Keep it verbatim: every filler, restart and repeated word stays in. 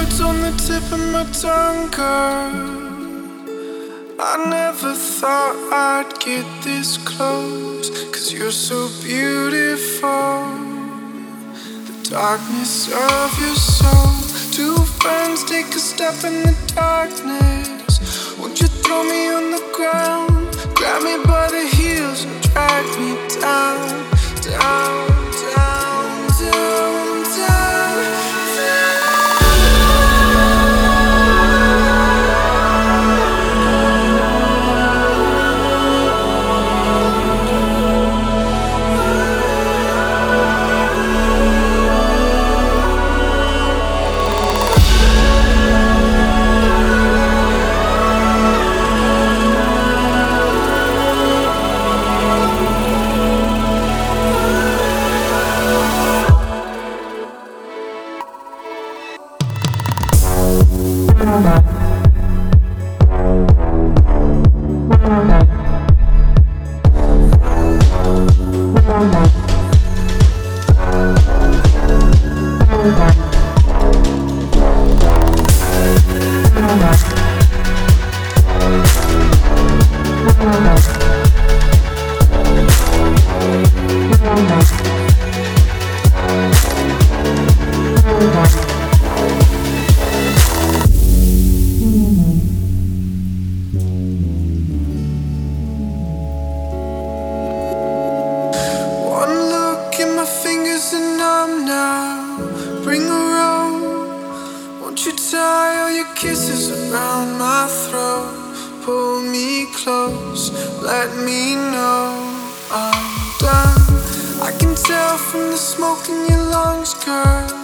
words on the tip of my tongue, girl. I never thought I'd get this close, 'cause you're so beautiful. The darkness of your soul. Two friends take a step in the darkness. Won't you throw me on the ground, grab me by the heels and drag me down, down, down, down, down, down. Let me know I'm done. I can tell from the smoke in your lungs, girl.